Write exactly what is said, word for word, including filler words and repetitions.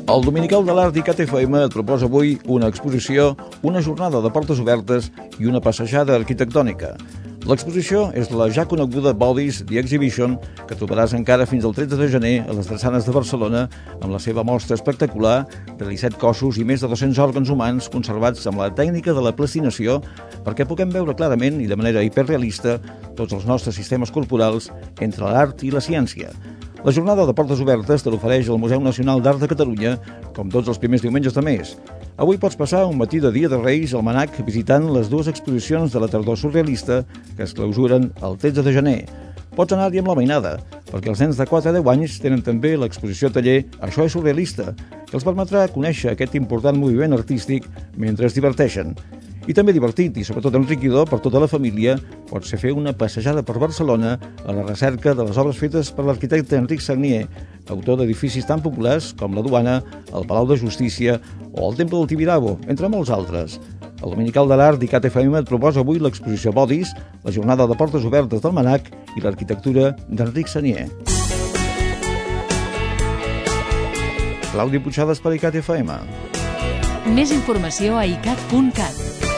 El Dominical de l'Art d'I C A T F M et proposa avui una exposició, una jornada de portes obertes i una passejada arquitectònica. L'exposició és la ja coneguda Bodies The Exhibition, que trobaràs encara fins al tretze de gener a les Drassanes de Barcelona, amb la seva mostra espectacular de disset cossos i més de dos-cents òrgans humans conservats amb la tècnica de la plastinació, perquè puguem veure clarament i de manera hiperrealista tots els nostres sistemes corporals entre l'art i la ciència. La jornada de portes obertes te l'ofereix el Museu Nacional d'Art de Catalunya, com tots els primers diumenges de mes. Avui pots passar un matí de Dia de Reis al Mnac visitant les dues exposicions de la tardor surrealista que es clausuren el tretze de gener. Pots anar-hi amb la mainada, perquè els nens de quatre a deu anys tenen també l'exposició taller Això és surrealista, que els permetrà conèixer aquest important moviment artístic mentre es diverteixen. I també divertit i sobretot enriquidor per tota la família pot ser fer una passejada per Barcelona a la recerca de les obres fetes per l'arquitecte Enric Sagnier, autor d'edificis tan populars com la Duana, el Palau de Justícia o el Temple del Tibidabo, entre molts altres. El Dominical de l'Art d'I C A T F M et proposa avui l'exposició Bodies, la jornada de portes obertes del Mnac i l'arquitectura d'Enric Sagnier. Claudi Puigades per I C A T F M. Més informació a i cat punt cat.